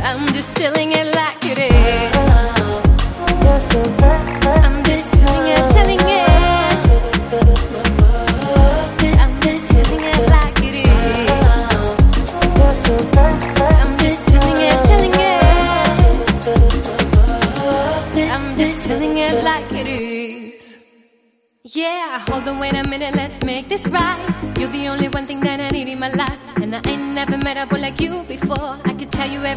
I'm just telling it like it is. You're so bad. I'm just telling it, telling it. I'm just telling it like it is. You're so bad. I'm just telling it, telling it. I'm just telling it like it is. Yeah, hold on, wait a minute, let's make this right. You're the only one thing that I need in my life, and I ain't never met a boy like you before. I could tell you everything